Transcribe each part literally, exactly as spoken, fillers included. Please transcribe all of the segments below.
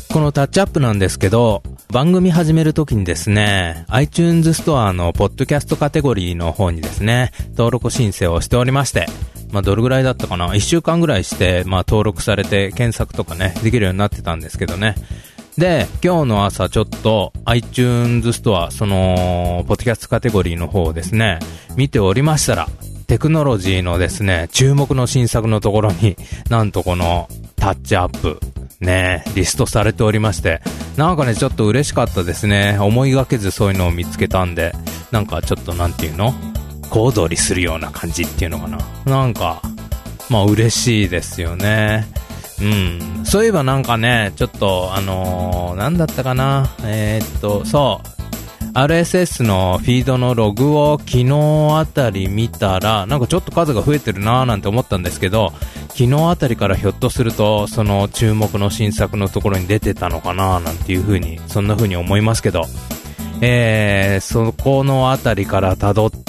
このタッチアップなんですけど、番組始めるときにですね、iTunes ストアのポッドキャストカテゴリーの方にですね、登録申請をしておりまして、まあどれぐらいだったかな、いっしゅうかんぐらいして、まあ登録されて検索とかね、できるようになってたんですけどね。で、今日の朝ちょっと iTunes ストア、その、ポッドキャストカテゴリーの方をですね、見ておりましたら、テクノロジーのですね、注目の新作のところに、なんとこのタッチアップ、ね、リストされておりまして、なんかね、ちょっと嬉しかったですね。思いがけずそういうのを見つけたんで、なんかちょっとなんていうの？小躍りするような感じっていうのかな。なんか、まあ嬉しいですよね。うん。そういえばなんかね、ちょっと、あのー、なんだったかな。えー、っと、そう。アールエスエス のフィードのログを昨日あたり見たら、なんかちょっと数が増えてるなーなんて思ったんですけど、昨日あたりからひょっとすると、その注目の新作のところに出てたのかなーなんていう風に、そんな風に思いますけど、えー、そこのあたりから辿って、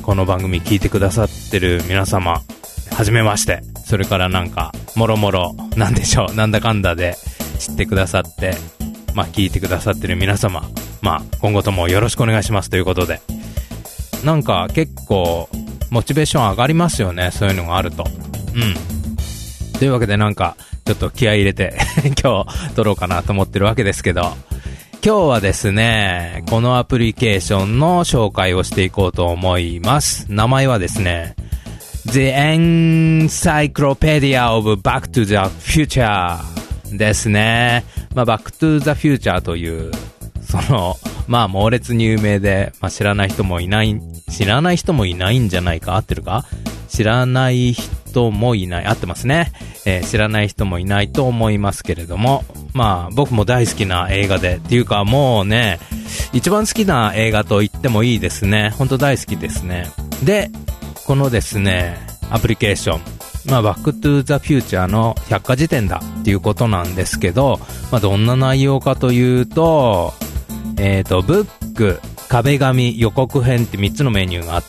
この番組聞いてくださってる皆様、はじめまして。それからなんか、もろもろ、なんでしょう、なんだかんだで知ってくださって、まあ聞いてくださってる皆様、まあ今後ともよろしくお願いしますということで、なんか結構モチベーション上がりますよね、そういうのがあると。うんというわけで、なんかちょっと気合い入れて今日撮ろうかなと思ってるわけですけど、今日はですね、このアプリケーションの紹介をしていこうと思います。名前はですね、The Encyclopedia of Back to the Future ですね。まあ、Back to the Future という、その、まあ、猛烈に有名で、まあ、知らない人もいない、知らない人もいないんじゃないか、合ってるか？知らない人もいない、合ってますね。えー、知らない人もいないと思いますけれども、まあ、僕も大好きな映画で、っていうかもうね、一番好きな映画と言ってもいいですね。本当大好きですね。で、このですね、アプリケーション、まあ、バックトゥザフューチャーの百科事典だっていうことなんですけど、まあ、どんな内容かというと、えっと、ブック、壁紙、予告編ってみっつのメニューがあって、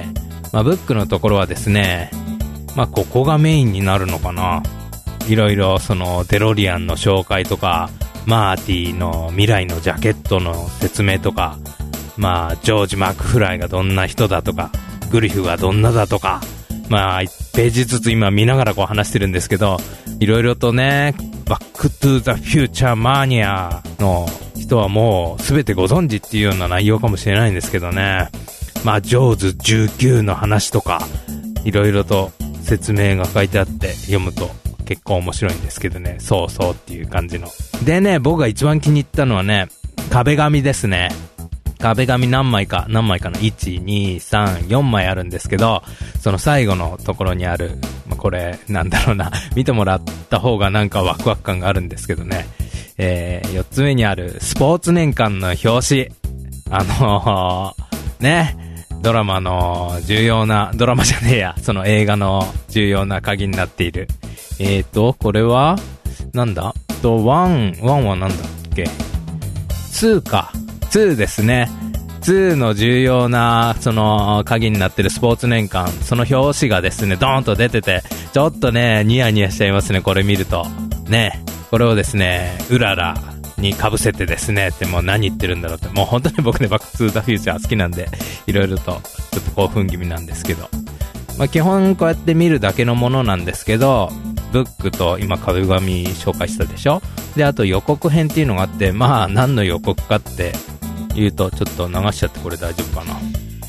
まあ、ブックのところはですね、まあ、ここがメインになるのかな。いろいろ、その、デロリアンの紹介とか、マーティの未来のジャケットの説明とか、まあ、ジョージ・マクフライがどんな人だとか、グリフがどんなだとか、まあ、いちページずつ今見ながらこう話してるんですけど、いろいろとね、バックトゥザフューチャーマニアの人はもう全てご存知っていうような内容かもしれないんですけどね。まあ、ジョーズじゅうきゅうの話とか、いろいろと説明が書いてあって読むと結構面白いんですけどね。そうそうっていう感じの。でね、僕が一番気に入ったのはね、壁紙ですね。壁紙何枚か、何枚かな ?いち、に、さん、よんまいあるんですけど、その最後のところにある、まあ、これ、なんだろうな、見てもらった方がなんかワクワク感があるんですけどね。えー、よっつめにある、スポーツ年間の表紙。あのー、ね、ドラマの重要な、ドラマじゃねえや、その映画の重要な鍵になっている。えーと、これは、なんだと、ワン、ワンはなんだっけ？ツーか。ツーですね。ツーの重要な、その、鍵になってるスポーツ年間、その表紙がですね、ドーンと出てて、ちょっとね、ニヤニヤしちゃいますね、これ見ると。ね。これをですね、うららに被せてですね、ってもう何言ってるんだろうって、もう本当に僕ね、バックトゥーザフューチャー好きなんで、いろいろと、ちょっと興奮気味なんですけど。まあ基本こうやって見るだけのものなんですけど、ブックと今壁紙紹介したでしょ？で、あと予告編っていうのがあって、まあ何の予告かって、言うとちょっと流しちゃってこれ大丈夫かな。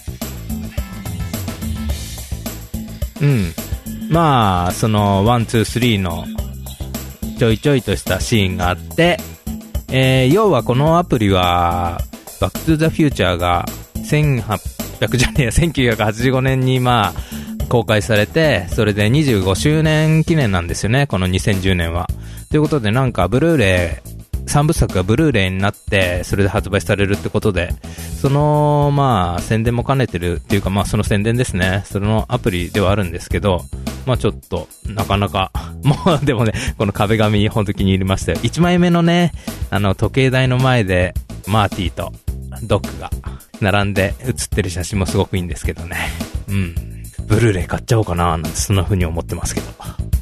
うんまあそのワンツースリーのちょいちょいとしたシーンがあって、えー、要はこのアプリはバックトゥザフューチャーがせんはっぴゃくじゃねえやせんきゅうひゃくはちじゅうごねんにまあ公開されて、それでにじゅうごしゅうねん記念なんですよね、このにせんじゅうねんは。ということで、なんかブルーレイさんぶさくがブルーレイになってそれで発売されるってことで、そのまあ宣伝も兼ねてるっていうか、まあその宣伝ですね、そのアプリではあるんですけど、まあちょっとなかなかもうでもね、この壁紙本当気に入りましたよ。いちまいめのね、あの時計台の前でマーティーとドッグが並んで写ってる写真もすごくいいんですけどね。うんブルーレイ買っちゃおうかななんてそんな風に思ってますけど。